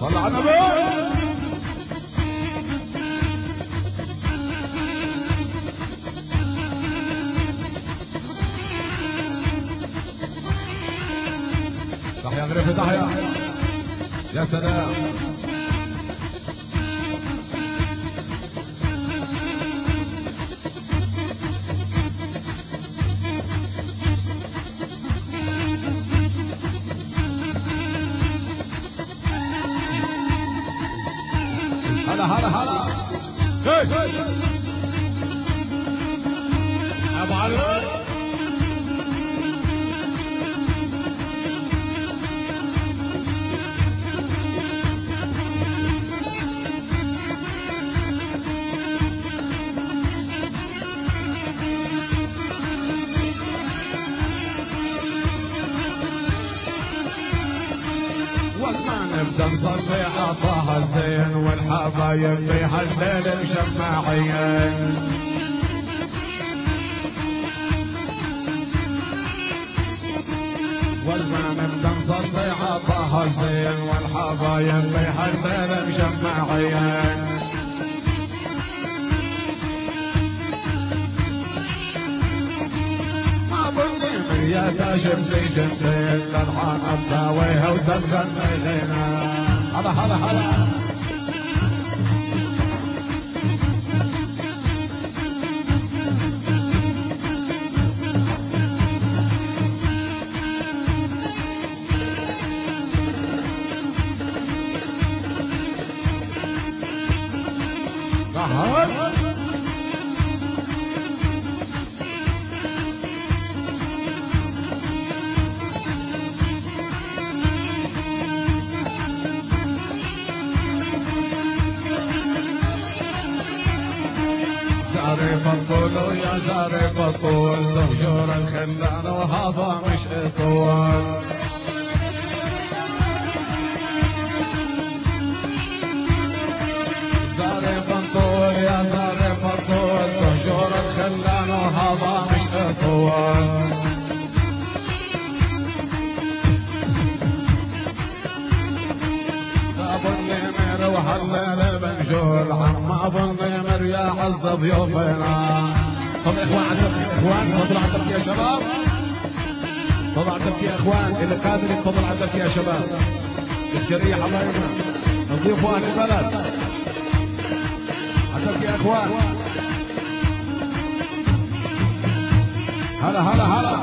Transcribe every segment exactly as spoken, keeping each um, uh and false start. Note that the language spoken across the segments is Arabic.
صل على النبي. تحيا غريب تحيا. يا سلام. هلا هلا هلا. ابو علي. نبدا نصلي عطاها الزين والحبايب في هالليل مجمعين. والما نبدا نصلي عطاها الزين والحبايب في هالليل مجمعين. يا تجبتي جبتي للحان الداويها وتتغني غنى. هلا هلا هلا. زارف الطول يا زارف الطول تهجر الخلان وهذا مش اصول. زارف الطول يا زارف الطول تهجر الخلان وهذا مش اصول. ابو النمر وهالليل بنجول عم ابو النمر يا عز ضيوفنا. طب اخوان عندك اخوان تفضلوا عندك يا شباب. تفضل عندك يا اخوان اللي قادر يتفضل عندك يا شباب. الجريح الله يمنع نضيفوا اهل البلد. عندك يا اخوان. هلا هلا هلا.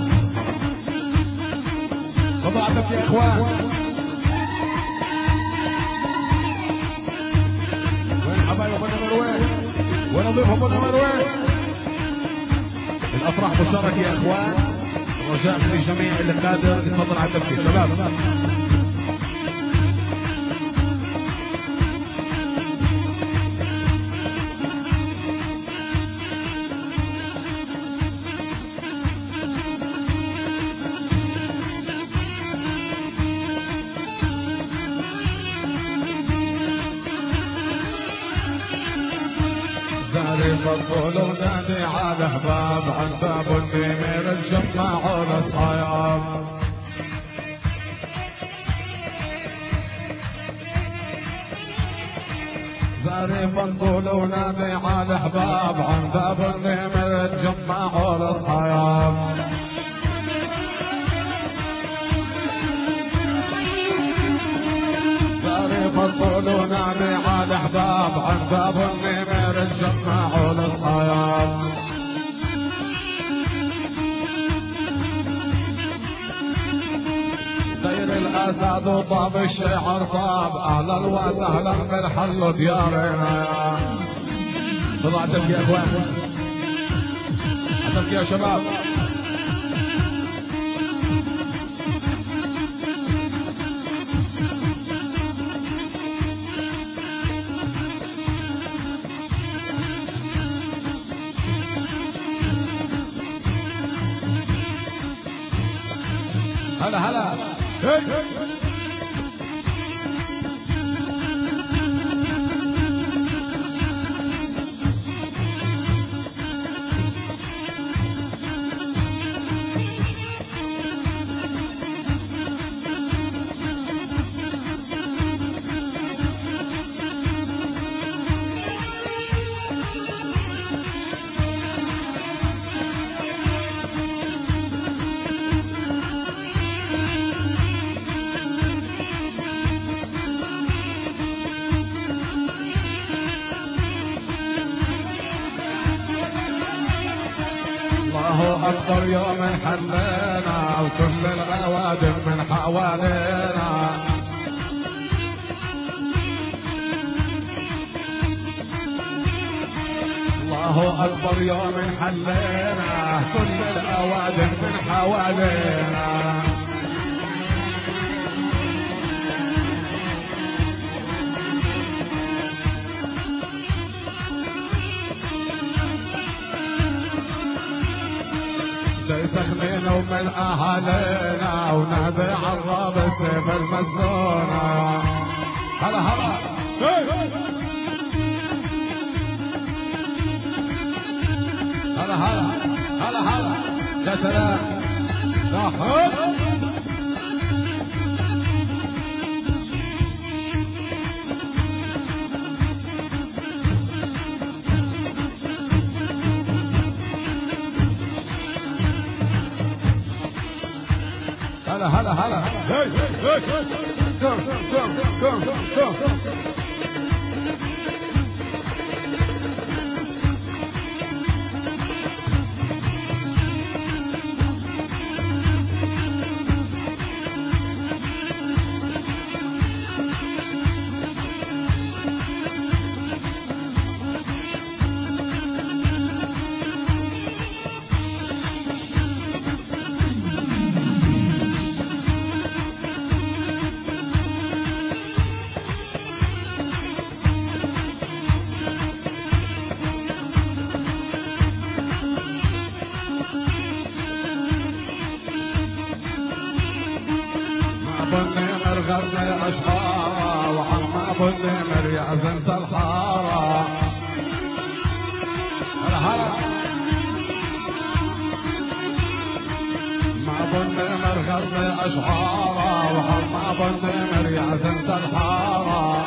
تفضل عندك يا اخوان. حبايب ابو النمر وين؟ ونضيف ابو النمر وين؟ الافراح مشارك يا اخوان. رجاء من الجميع اللي قادر يتفضل على التفكير شباب. زارف الطول ونادي على احباب عن باب النمر الجماع والاصحاب. زارف الطول ونادي على احباب عن باب النمر الجماع والاصحاب. زارف الطول ونادي على احباب عن باب النمر الجماع والاصحاب. دير الاسد وطاب الشعر طاب اهلا وسهلا بالحل ديارنا. طلع عندك يا اخوان. عندك يا شباب. هلا هلا. أكبر يوم حلينا وكل الأوادم من حوالينا. الله أكبر يوم حلينا كل الأوادم من حوالينا. سخنين ومن أهالينا ونهدي عراب السيف المسنونة. هلا هلا هلا هلا هلا هلا يا سلام يا حب. هلا هلا هلا هي هي كم كم كم كم. النمر غرني أشحارة وعم أبو النمر يا زنت الحارة. هلا هلا مع أبو النمر غرني أشحارة وعم أبو النمر يا زنت الحارة.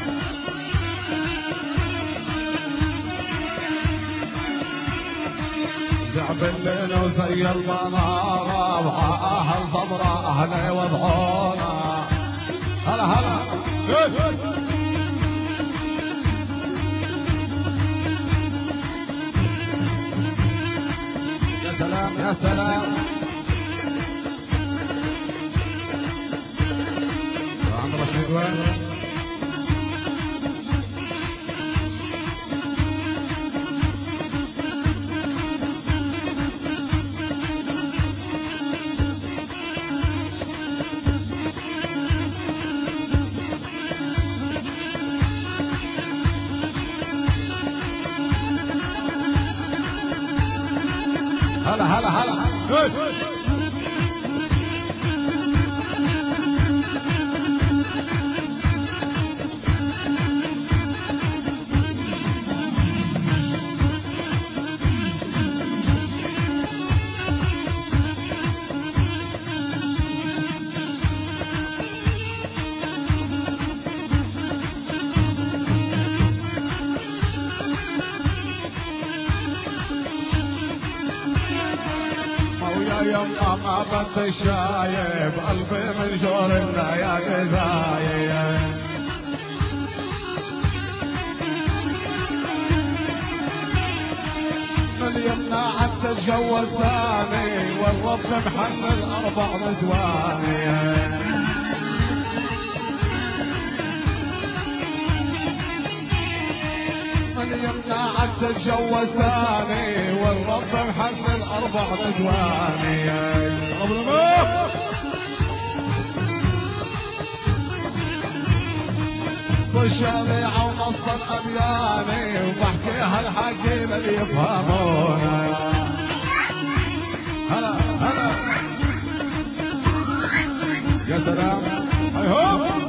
جعب الليل وزي المنارة وعاها الضمرة أهلي وضعونا. هلا هلا يا سلام يا سلام. عم رشيد وين؟ هلا هلا هلا يما ما بدي شايب قلبي من جور يا غذايا. من يمنع عن تتجوز ثاني والرب محلل أربع نسواني. من يمنع عن تتجوز ثاني والرب محلل أربع نسواني. الشريعة ونص الأدياني وبحكيها الحكيم اللي يفهمونا. هلا هلا يا سلام. هاي هو